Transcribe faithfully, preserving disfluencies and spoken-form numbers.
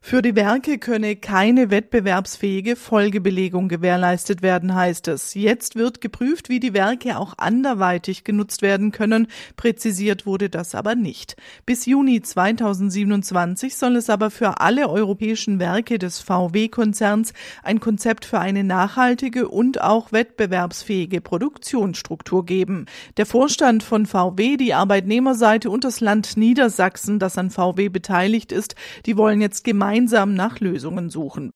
Für die Werke könne keine wettbewerbsfähige Folgebelegung gewährleistet werden, heißt es. Jetzt wird geprüft, wie die Werke auch anderweitig genutzt werden können. Präzisiert wurde das aber nicht. Bis Juni zweitausendsiebenundzwanzig soll es aber für alle europäischen Werke des V W-Konzerns ein Konzept für eine nachhaltige und auch wettbewerbsfähige Produktionsstruktur geben. Der Vorstand von V W, die Arbeitnehmerseite und das Land Niedersachsen, das an V W beteiligt ist, die wollen jetzt gemeinsam nach Lösungen suchen.